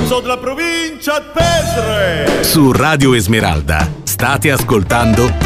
So della provincia di Pesaro. Su Radio Esmeralda state ascoltando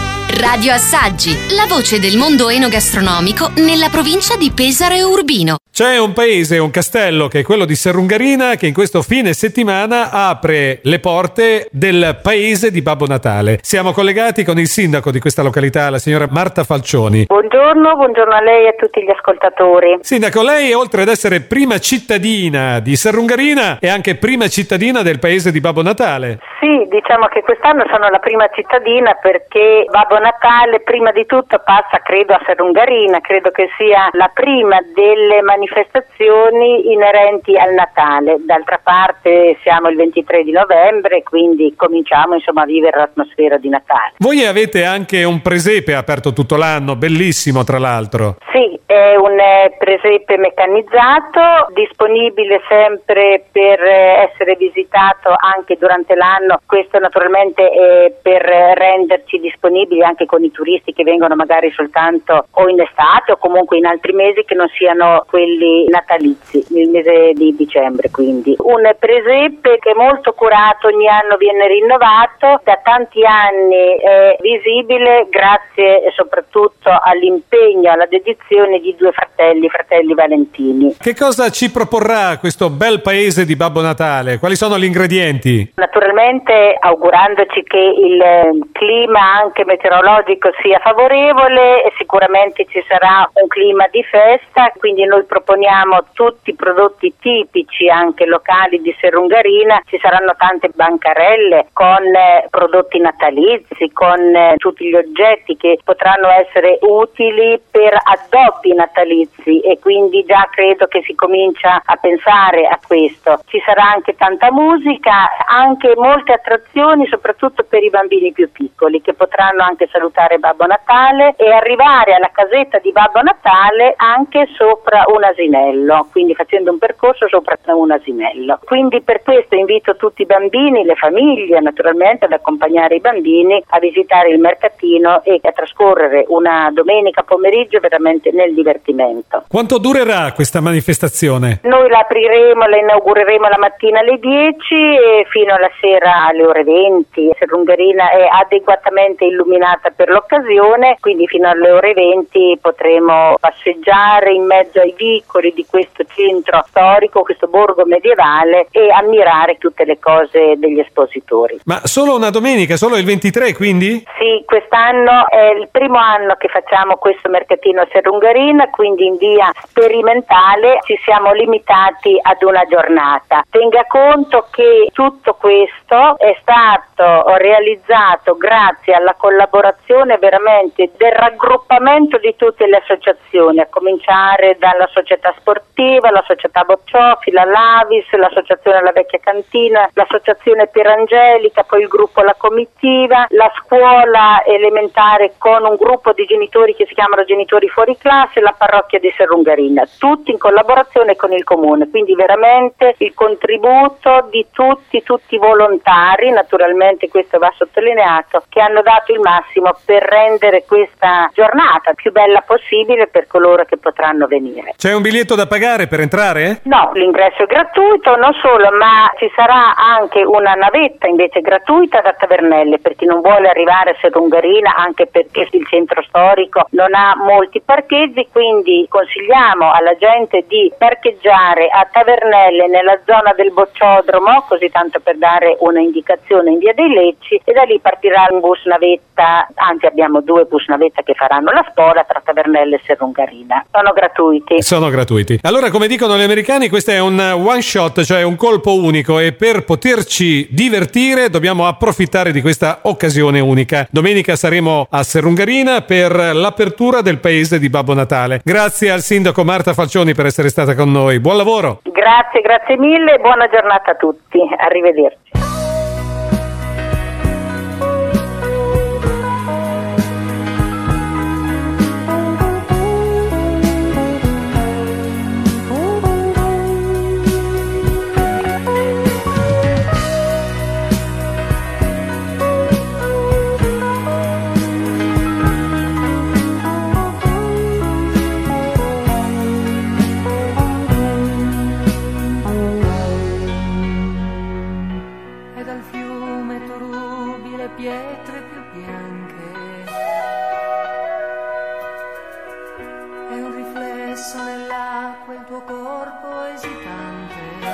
Radio Assaggi, la voce del mondo enogastronomico nella provincia di Pesaro e Urbino. C'è un paese, un castello, che è quello di Serrungarina, che in questo fine settimana apre le porte del paese di Babbo Natale. Siamo collegati con il sindaco di questa località, la signora Marta Falcioni. Buongiorno a lei e a tutti gli ascoltatori. Sindaco, lei oltre ad essere prima cittadina di Serrungarina è anche prima cittadina del paese di Babbo Natale. Sì, diciamo che quest'anno sono la prima cittadina perché Babbo Natale prima di tutto passa credo a Serrungarina, credo che sia la prima delle manifestazioni inerenti al Natale. D'altra parte siamo il 23 di novembre, quindi cominciamo insomma a vivere l'atmosfera di Natale. Voi avete anche un presepe aperto tutto l'anno, bellissimo tra l'altro. Sì, è un presepe meccanizzato, disponibile sempre per essere visitato anche durante l'anno. Questo naturalmente è per renderci disponibili anche con i turisti che vengono magari soltanto o in estate o comunque in altri mesi che non siano quelli natalizi, il mese di dicembre quindi. Un presepe che è molto curato, ogni anno viene rinnovato, da tanti anni è visibile grazie soprattutto all'impegno, alla dedizione di due fratelli Valentini. Che cosa ci proporrà questo bel paese di Babbo Natale? Quali sono gli ingredienti? Naturalmente augurandoci che il clima anche meteorologico sia favorevole e sicuramente ci sarà un clima di festa, quindi noi proponiamo tutti i prodotti tipici anche locali di Serrungarina. Ci saranno tante bancarelle con prodotti natalizi, con tutti gli oggetti che potranno essere utili per addobbi natalizi e quindi già credo che si comincia a pensare a questo. Ci sarà anche tanta musica, anche molte attrazioni soprattutto per i bambini più piccoli che potranno anche salutare Babbo Natale e arrivare alla casetta di Babbo Natale anche sopra un asinello, quindi facendo un percorso sopra un asinello. Quindi per questo invito tutti i bambini, le famiglie naturalmente ad accompagnare i bambini a visitare il mercatino e a trascorrere una domenica pomeriggio veramente nel divertimento. Quanto durerà questa manifestazione? Noi la apriremo, la inaugureremo la mattina alle 10 e fino alla sera alle ore 20. Serrungarina è adeguatamente illuminata per l'occasione, quindi fino alle ore 20 potremo passeggiare in mezzo ai vicoli di questo centro storico, questo borgo medievale e ammirare tutte le cose degli espositori. Ma solo una domenica, solo il 23 quindi? Sì, quest'anno è il primo anno che facciamo questo mercatino a Serrungarina, quindi in via sperimentale ci siamo limitati ad una giornata. Tenga conto che tutto questo è stato realizzato grazie alla collaborazione veramente del raggruppamento di tutte le associazioni, a cominciare dalla società sportiva, la società Boccioffi, la Lavis, l'associazione La Vecchia Cantina, l'associazione Pierangelica, poi il gruppo La Comitiva, la scuola elementare con un gruppo di genitori che si chiamano Genitori Fuori Classe, la parrocchia di Serrungarina, tutti in collaborazione con il comune, quindi veramente il contributo di tutti i volontari, naturalmente questo va sottolineato, che hanno dato il massimo per rendere questa giornata più bella possibile per coloro che potranno venire. C'è un biglietto da pagare per entrare? No, l'ingresso è gratuito, non solo, ma ci sarà anche una navetta invece gratuita da Tavernelle per chi non vuole arrivare a Serrungarina, anche perché il centro storico non ha molti parcheggi, quindi consigliamo alla gente di parcheggiare a Tavernelle nella zona del Bocciodromo, così tanto per dare una indicazione in via dei Lecci, e da lì partirà un bus navetta, anzi abbiamo due bus navetta che faranno la spola tra Tavernelle e Serrungarina. Sono gratuiti. Sono gratuiti. Allora, come dicono gli americani, questo è un one shot, cioè un colpo unico, e per poterci divertire dobbiamo approfittare di questa occasione unica. Domenica saremo a Serrungarina per l'apertura del paese di Babbo Natale. Grazie al sindaco Marta Falcioni per essere stata con noi. Buon lavoro. Grazie mille, buona giornata a tutti. Arrivederci. pietre più bianche. È un riflesso nell'acqua il tuo corpo esitante.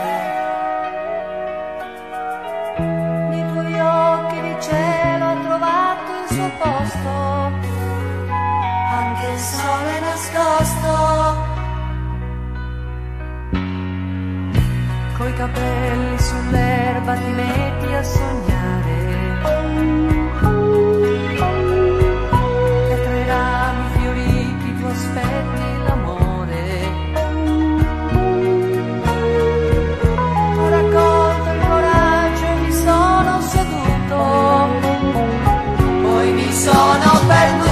Nei tuoi occhi di cielo ho trovato il suo posto, anche il sole nascosto. Coi capelli sull'erba ti metti a sognare, e tra i rami fioriti tu aspetti l'amore. Ho raccolto il coraggio e mi sono seduto, poi mi sono perduto.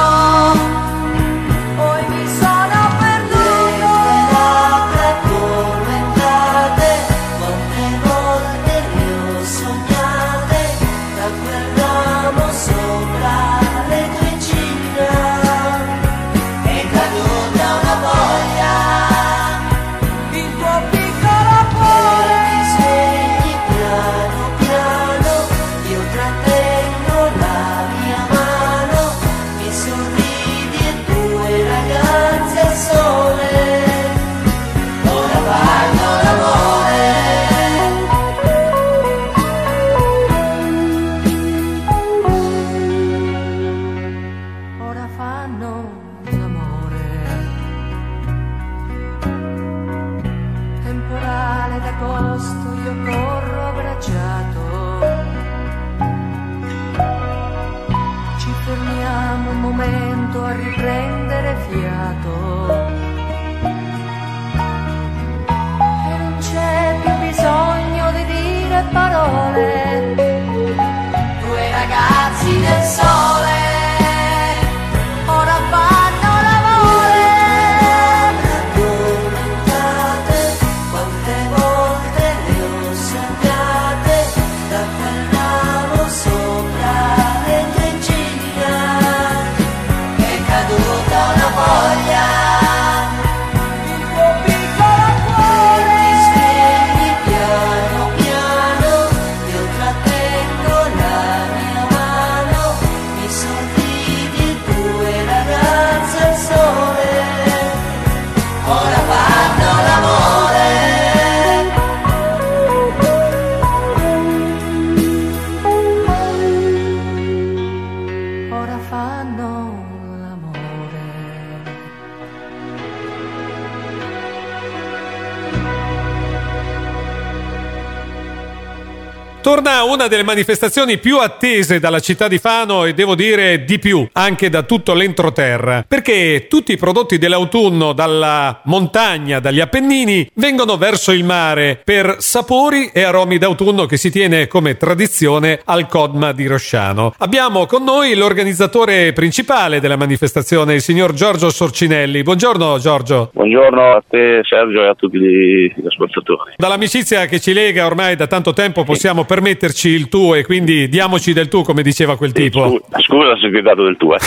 Torna una delle manifestazioni più attese dalla città di Fano e devo dire di più, anche da tutto l'entroterra, perché tutti i prodotti dell'autunno dalla montagna, dagli Appennini, vengono verso il mare per sapori e aromi d'autunno che si tiene come tradizione al Codma di Rosciano. Abbiamo con noi l'organizzatore principale della manifestazione, il signor Giorgio Sorcinelli. Buongiorno Giorgio. Buongiorno a te Sergio e a tutti gli ascoltatori. Dall'amicizia che ci lega ormai da tanto tempo possiamo permetterci il tu e quindi diamoci del tu, come diceva quel tipo. Scusa se ti ho dato del tu.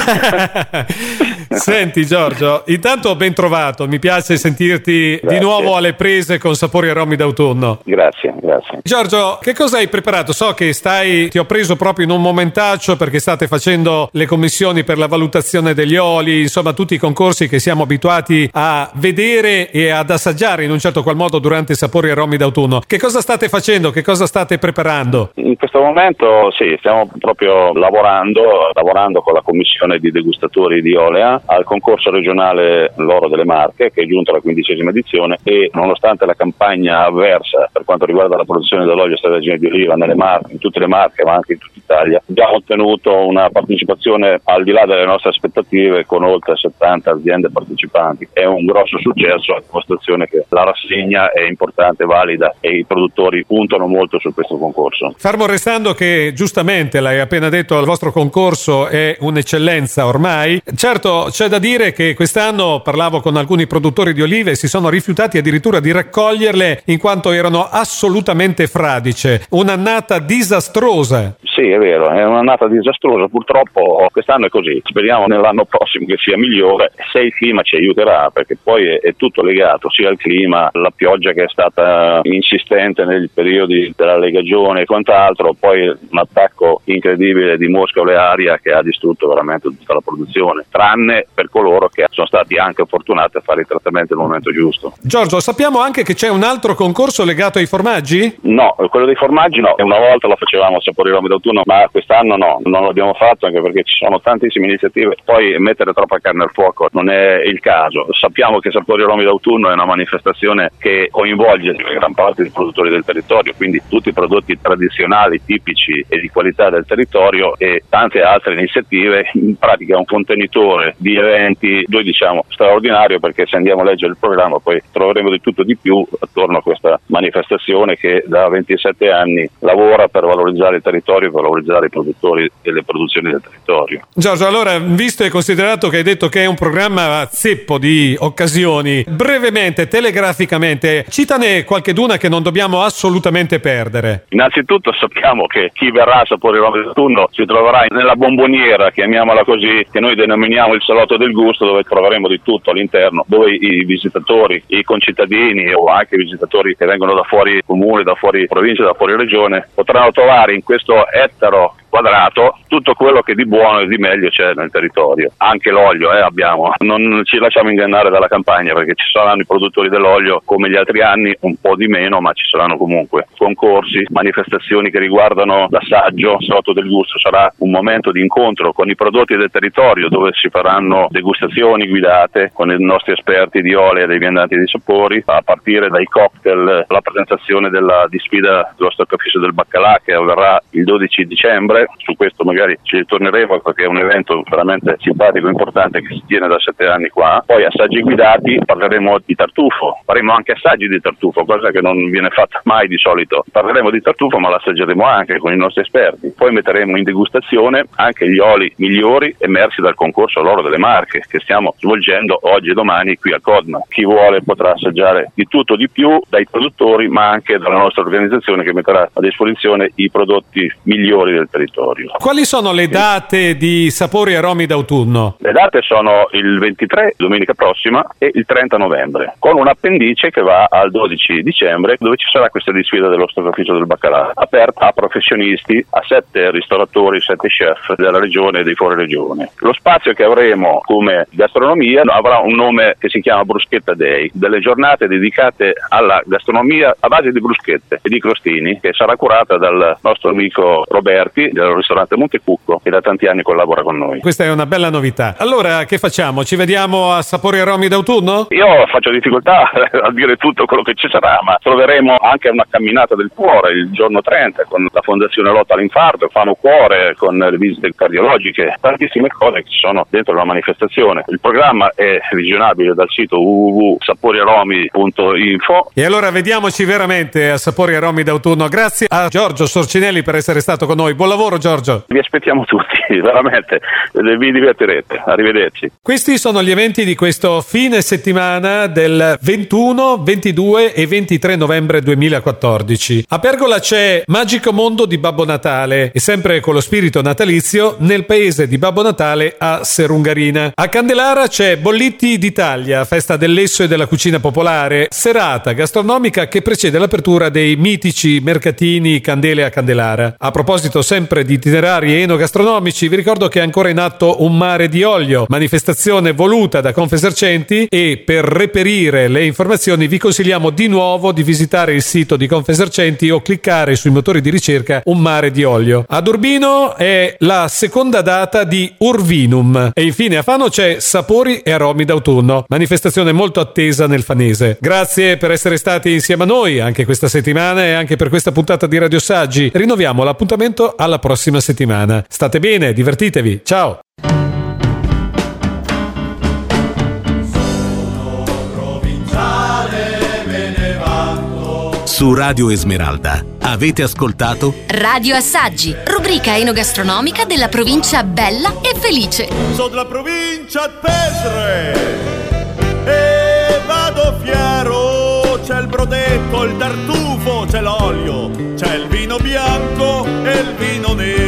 Senti Giorgio, intanto ben trovato, mi piace sentirti di nuovo alle prese con sapori e aromi d'autunno. Grazie. Giorgio, che cosa hai preparato? So che ti ho preso proprio in un momentaccio perché state facendo le commissioni per la valutazione degli oli, insomma tutti i concorsi che siamo abituati a vedere e ad assaggiare in un certo qual modo durante sapori e aromi d'autunno. Che cosa state facendo? Che cosa state preparando? In questo momento sì, stiamo proprio lavorando con la commissione di degustatori di olea al concorso regionale L'Oro delle Marche, che è giunto alla 15ª edizione, e nonostante la campagna avversa per quanto riguarda la produzione dell'olio extravergine di oliva nelle Marche, in tutte le Marche ma anche in tutta Italia, abbiamo ottenuto una partecipazione al di là delle nostre aspettative con oltre 70 aziende partecipanti. È un grosso successo, a dimostrazione che la rassegna è importante, valida e i produttori puntano molto su questo concorso. Fermo restando che giustamente l'hai appena detto, il vostro concorso è un'eccellenza ormai. Certo, c'è da dire che quest'anno parlavo con alcuni produttori di olive e si sono rifiutati addirittura di raccoglierle in quanto erano assolutamente fradice, un'annata disastrosa. Sì, è vero, è un'annata disastrosa, purtroppo quest'anno è così, speriamo nell'anno prossimo che sia migliore, se il clima ci aiuterà, perché poi è tutto legato, sia al clima, la pioggia che è stata insistente nei periodi della legagione e quant'altro, poi un attacco incredibile di mosca olearia che ha distrutto veramente tutta la produzione, tranne per coloro che sono stati anche fortunati a fare i trattamenti nel momento giusto. Giorgio, sappiamo anche che c'è un altro concorso legato ai formaggi? No, quello dei formaggi no, una volta lo facevamo a Sapori Romi d'autunno, ma quest'anno no, non l'abbiamo fatto anche perché ci sono tantissime iniziative, poi mettere troppa carne al fuoco non è il caso. Sappiamo che Sapori Romi d'autunno è una manifestazione che coinvolge gran parte dei produttori del territorio, quindi tutti i prodotti tradizionali, tipici e di qualità del territorio e tante altre iniziative. In pratica è un contenitore di eventi, noi diciamo straordinario, perché se andiamo a leggere il programma poi troveremo di tutto di più attorno a questa manifestazione che da 27 anni lavora per valorizzare il territorio, per valorizzare i produttori e le produzioni del territorio. Giorgio, allora, visto e considerato che hai detto che è un programma zeppo di occasioni, brevemente, telegraficamente, citane qualcheduna che non dobbiamo assolutamente perdere. Innanzitutto sappiamo che chi verrà a Sapori Romi d'autunno si troverà nella bomboniera, chiamiamola così, che noi denominiamo il salotto del gusto, dove troveremo di tutto all'interno, dove i visitatori, i concittadini o anche i visitatori che vengono da fuori comune, da fuori provincia, da fuori regione, potranno trovare in questo ettaro quadrato tutto quello che di buono e di meglio c'è nel territorio. Anche l'olio abbiamo, non ci lasciamo ingannare dalla campagna, perché ci saranno i produttori dell'olio come gli altri anni, un po' di meno, ma ci saranno comunque concorsi, manifestazioni che riguardano l'assaggio. Salotto del gusto sarà un momento di incontro con i prodotti del territorio, dove si faranno degustazioni guidate con i nostri esperti di olio e dei viandanti di sapori, a partire dai cocktail, la presentazione di sfida dello stoccafisso del baccalà che avverrà il 12 dicembre. Su questo magari ci ritorneremo, perché è un evento veramente simpatico e importante che si tiene da 7 anni qua. Poi assaggi guidati, parleremo di tartufo, faremo anche assaggi di tartufo, cosa che non viene fatta mai di solito. Parleremo di tartufo, ma l'assaggeremo anche con i nostri esperti. Poi metteremo in degustazione anche gli oli migliori emersi dal concorso L'Oro delle Marche che stiamo svolgendo oggi e domani qui a Codma. Chi vuole potrà assaggiare di tutto di più dai produttori, ma anche dalla nostra organizzazione che metterà a disposizione i prodotti migliori del territorio. Quali sono le date di Sapori e Aromi d'autunno? Le date sono il 23, domenica prossima, e il 30 novembre, con un appendice che va al 12 dicembre, dove ci sarà questa disfida dello stoccafisso del baccalà, aperta a professionisti, a 7 ristoratori, 7 chef della regione e dei fuori regione. Lo spazio che avremo come gastronomia avrà un nome che si chiama Bruschetta Day, delle giornate dedicate alla gastronomia a base di bruschette e di crostini, che sarà curata dal nostro amico Roberti del ristorante Montecucco, che da tanti anni collabora con noi. Questa è una bella novità. Allora, che facciamo? Ci vediamo a Sapori e Aromi d'autunno? Io faccio difficoltà a dire tutto quello che ci sarà, ma troveremo anche una camminata del cuore il giorno 30 con la Fondazione Lotta all'Infarto, Famo Cuore, con le visite cardiologiche, tantissime cose che ci sono dentro la manifestazione. Il programma è visionabile dal sito www.saporieromi.info. E allora vediamoci veramente a Sapori e Aromi d'autunno. Grazie a Giorgio Sorcinelli per essere stato con noi. Buon lavoro, Giorgio. Vi aspettiamo tutti, veramente, vi divertirete. Arrivederci. Questi sono gli eventi di questo fine settimana del 21, 22 e 23 novembre 2014. A Pergola c'è Magico Mondo di Babbo Natale e sempre con lo spirito natalizio nel paese di Babbo Natale a Serungarina. A Candelara c'è Bollitti d'Italia, festa dell'esso e della cucina popolare, serata gastronomica che precede l'apertura dei mitici mercatini Candele a Candelara. A proposito sempre di itinerari enogastronomici, vi ricordo che è ancora in atto Un mare di olio, manifestazione voluta da Confesercenti, e per reperire le informazioni vi consigliamo di nuovo di visitare il sito di Confesercenti o cliccare sui motori di ricerca Un mare di olio. Ad Urbino è la seconda data di Urvinum e infine a Fano c'è Sapori e Aromi d'autunno, manifestazione molto attesa nel fanese. Grazie per essere stati insieme a noi anche questa settimana e anche per questa puntata di Radio Saggi. Rinnoviamo l'appuntamento alla prossima settimana. State bene, divertitevi. Ciao. Su Radio Esmeralda avete ascoltato Radio Assaggi, rubrica enogastronomica della provincia bella e felice. Sono della provincia di Pestre e vado fiero, c'è il brodetto, il tartufo, c'è l'olio, c'è il vino bianco e il vino nero.